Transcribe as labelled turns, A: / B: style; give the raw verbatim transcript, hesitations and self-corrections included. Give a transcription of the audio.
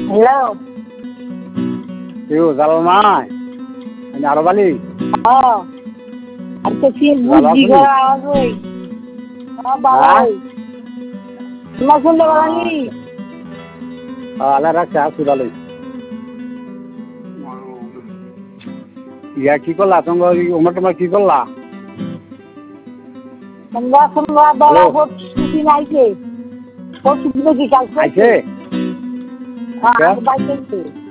A: hello
B: কেউ জালাল মাই আমি আরো বালি
A: হ্যাঁ আচ্ছা কি বুঝি গো আওয়াজ ওই হ্যাঁ বাবা তোমার শুনতে পারি
B: আল্লাহ রাখছে আসি ভালোই ইয়া কি করলা তোমরা ওমর তোমার কি করলা
A: তোমরা তোমরা বলা পড়ছি নাইছে পড়ছি কি কালকে
B: আইছে
A: হ্যাঁ বাইকে